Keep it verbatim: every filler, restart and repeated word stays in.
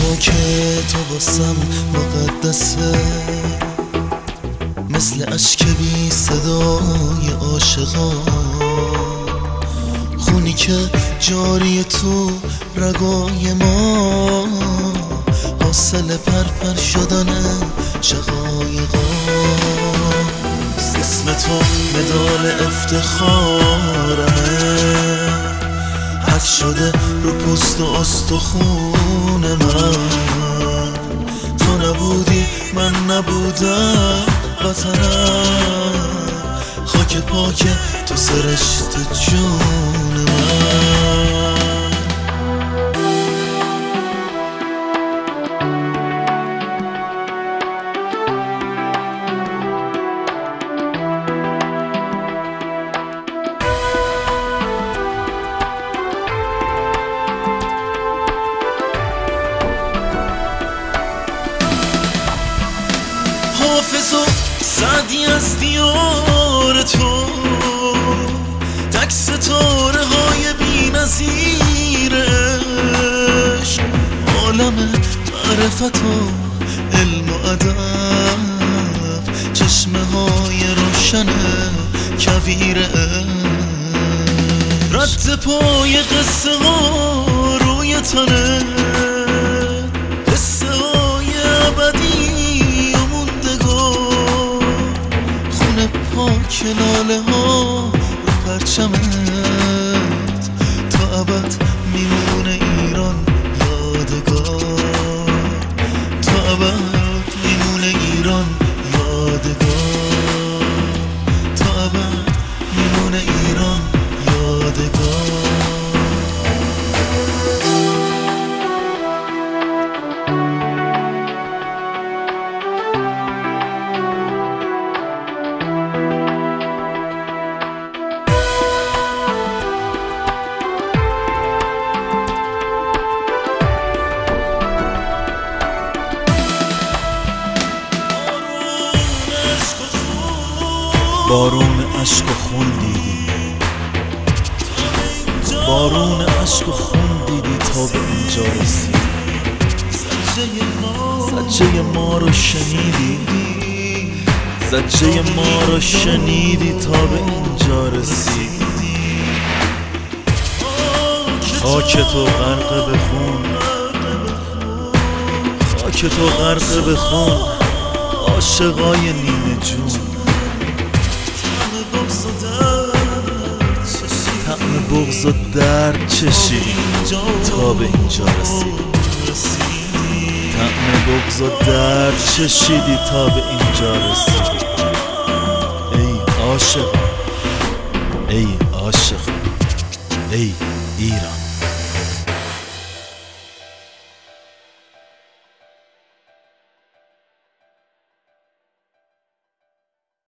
خاک تو واسم مقدسه، مثل اشک بی صدای عاشقان، خونی که جاری تو رگای ما، حاصل پرپر شدن شقایقا. اسم تو مدال افتخارمه، حک شده رو پوست و استخون من. تو نبودی من نبودم وطنم، خاک پاک تو سرشت جون من. حافظ و سعدی از دیار تو، تک ستاره های بی نظیر عشق، عالم معرفت و علم و ادب، چشمه های روشن کویر عشق. رد پای قصه ها روی تنه، قصه های ابدی پاک لاله ها رو پرچمت، تا ابد میمونه ایران یادگار، تا ابد میمونه ایران یادگار، تا ابد میمونه ایران یادگار. بارون عشق و خون دیدی، بارون عشق و خون دیدی تا به اینجا رسیدی. زجه ما رو شنیدی، زجه ما رو شنیدی تا به اینجا رسیدی. خاک تو غرق به خون، خاک تو غرق به خون، عاشقای نیمه جون. طعم بغض و درد چشیدی تا به اینجا رسیدی، طعم بغض و درد چشیدی تا به اینجا رسیدی. ای عاشق، ای عاشق، ای ایران.